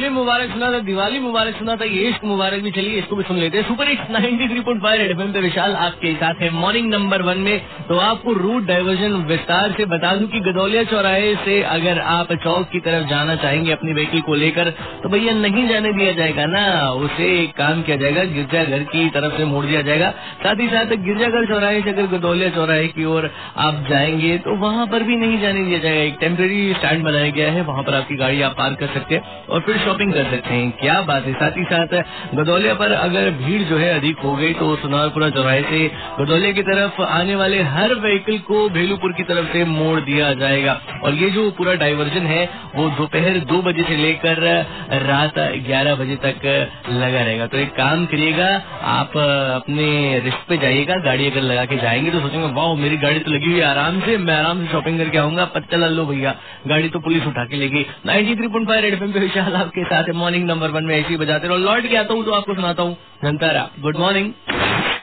होली मुबारक सुना था, दिवाली मुबारक सुना था, ये इश्क मुबारक भी। चलिए इसको भी सुन लेते हैं। सुपर हिट्स 93.5 रेड एफएम पे विशाल आपके साथ है मॉर्निंग नंबर 1 में। तो आपको रूट डाइवर्जन विस्तार से बता दूं कि गदौलिया चौराहे से अगर आप चौक की तरफ जाना चाहेंगे अपनी व्हीकल को लेकर तो भैया नहीं जाने दिया जाएगा ना, उसे एक काम किया जाएगा, गिरजाघर की तरफ से मोड़ दिया जाएगा। साथ ही साथ गिरजाघर चौराहे से अगर गदौलिया चौराहे की ओर आप जाएंगे तो वहाँ पर भी नहीं जाने दिया जाएगा। एक टेम्परेरी स्टैंड बनाया गया है, वहाँ पर आपकी गाड़ी आप पार्क कर सकते हैं और फिर शॉपिंग कर सकते हैं। क्या बात है। साथ ही साथ गदौलिया पर अगर भीड़ जो है अधिक हो गई तो सुनारपुरा चौराहे से गदौलिया की तरफ आने वाले हर व्हीकल को भेलूपुर की तरफ से मोड़ दिया जाएगा। और ये जो पूरा डाइवर्जन है वो दोपहर 2 बजे से लेकर रात 11 बजे तक लगा रहेगा। तो एक काम करिएगा, आप अपने रिस्क पे जाइएगा। गाड़ी अगर लगा के जाएंगे तो सोचेंगे वाह मेरी गाड़ी तो लगी हुई है, आराम से मैं आराम से शॉपिंग करके आऊंगा। पता चला लो भैया गाड़ी तो पुलिस उठा के लेगी। 93.5 रेड एफएम पे विशाल आपके साथ है मॉर्निंग नंबर 1 में ऐसे ही बजाते रहो। लौट के आता हूँ तो आपको सुनाता हूँ घंटारा। Good morning.